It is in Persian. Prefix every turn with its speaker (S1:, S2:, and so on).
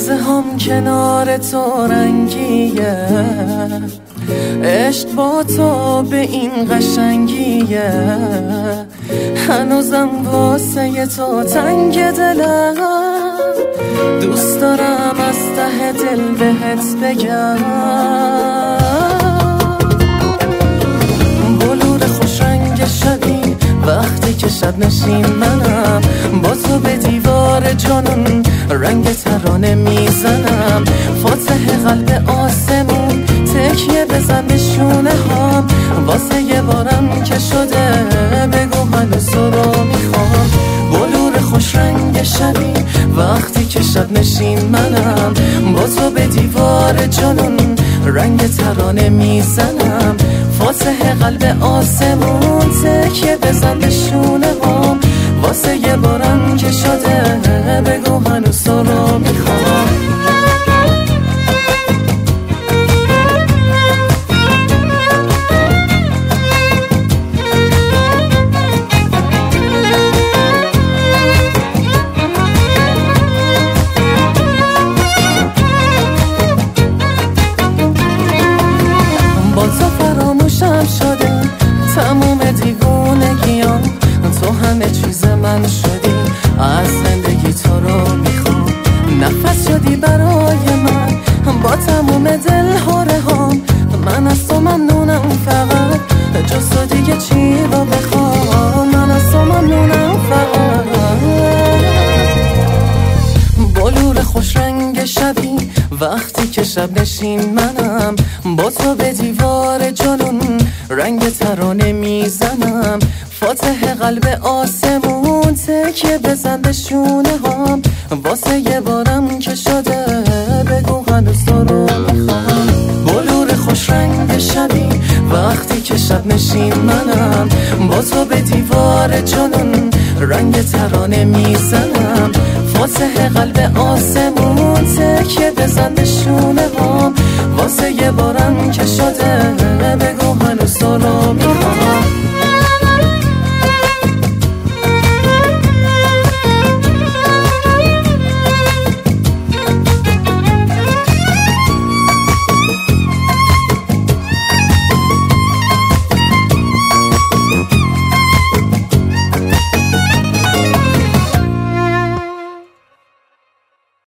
S1: لحظه هم کنار تو رنگیه، عشق با تو به این قشنگیه، هنوزم واسه تو تنگ دلم، دوست دارم از ته دل بهت بگم. بلور خوش رنگ شبی وقتی که شب نشین منم، با تو به دیوار جانون رنگ ترانه میزنم. فاتح قلب آسمون تکیه بزن به شونه هام، واسه یه بارم که شده بگو هنوز تو رو میخوام. بلور خوش رنگ شبی وقتی که شب نشین منم، با تو به دیوار جانون رنگ ترانه میزنم. فاتح قلب آسمون تکیه بزن به شونه هام، واسه یه بارم که شده بگو هنوز تو رو میخوام. با تو فراموشم شده تموم دیوونگیام، تو همه چیز من شدی، از زندگی تو رو میخوام. نفس شدی برای من با تموم دل هاره هام، من از تو ممنونم فقط، جز تو دیگه چی رو بخوام. من از تو ممنونم فقط. بلور خوش رنگ شبی وقتی که شب نشین منم، با تو به دیوار جانون رنگ ترانه میزنم. فاتح قلب آسمون تکیه بزن به شونه هام، واسه یه بارم که شده بگو هنوز تو رو میخوام. بلور خوش رنگ شبی وقتی که شب نشین منم، با تو به دیوار جانون رنگ ترانه میزنم. فاتح قلب آسمون تکیه بزن به شونه هام، واسه یه بارم که شده بگو هنوز تو رو میخوام.